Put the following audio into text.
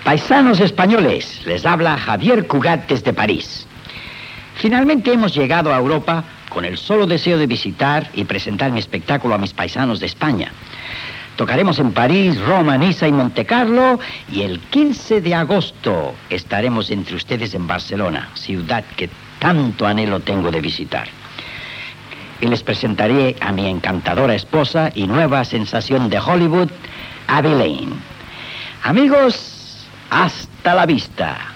Paisanos españoles, les habla Javier Cugat desde París. Finalmente hemos llegado a Europa con el solo deseo de visitar y presentar mi espectáculo a mis paisanos de España. Tocaremos en París, Roma, Niza y Montecarlo, y el 15 de agosto estaremos entre ustedes en Barcelona, ciudad que tanto anhelo tengo de visitar. Y les presentaré a mi encantadora esposa y nueva sensación de Hollywood, Abby Lane. Amigos, hasta la vista.